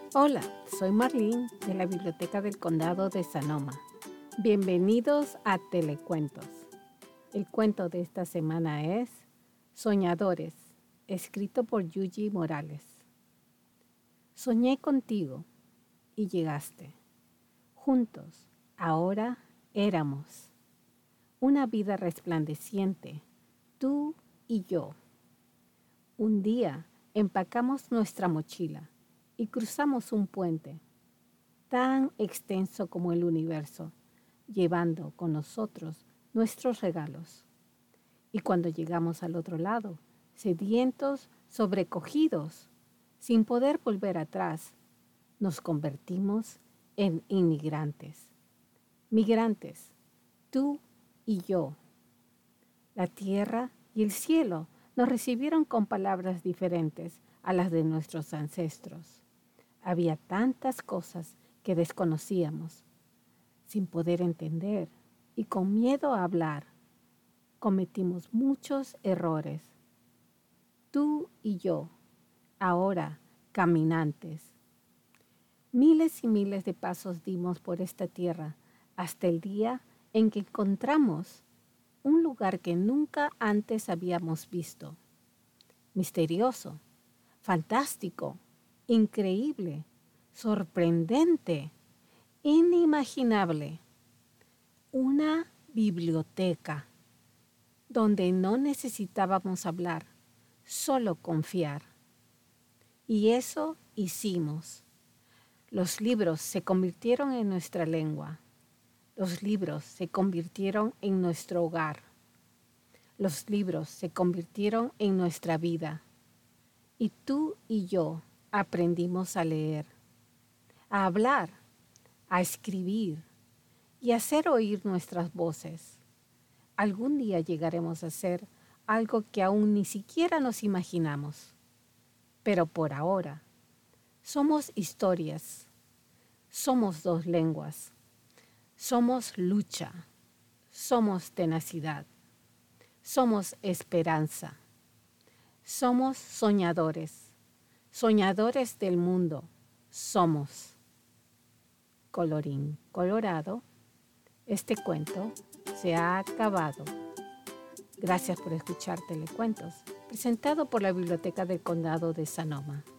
Hola, soy Marlene de la Biblioteca del Condado de Sonoma. Bienvenidos a Telecuentos. El cuento de esta semana es Soñadores, escrito por Yuyi Morales. Soñé contigo y llegaste. Juntos, ahora éramos. Una vida resplandeciente, tú y yo. Un día empacamos nuestra mochila y cruzamos un puente tan extenso como el universo, llevando con nosotros nuestros regalos. Y cuando llegamos al otro lado, sedientos, sobrecogidos, sin poder volver atrás, nos convertimos en inmigrantes. Migrantes, tú y yo. La tierra y el cielo nos recibieron con palabras diferentes a las de nuestros ancestros. Había tantas cosas que desconocíamos, sin poder entender y con miedo a hablar. Cometimos muchos errores. Tú y yo, ahora caminantes. Miles y miles de pasos dimos por esta tierra hasta el día en que encontramos un lugar que nunca antes habíamos visto. Misterioso, fantástico, increíble, sorprendente, inimaginable. Una biblioteca donde no necesitábamos hablar, solo confiar. Y eso hicimos. Los libros se convirtieron en nuestra lengua. Los libros se convirtieron en nuestro hogar. Los libros se convirtieron en nuestra vida. Y tú y yo aprendimos a leer, a hablar, a escribir y a hacer oír nuestras voces. Algún día llegaremos a ser algo que aún ni siquiera nos imaginamos. Pero por ahora, somos historias, somos dos lenguas, somos lucha, somos tenacidad, somos esperanza, somos soñadores, soñadores del mundo, somos. Colorín colorado, este cuento se ha acabado. Gracias por escuchar Telecuentos, presentado por la Biblioteca del Condado de Sonoma.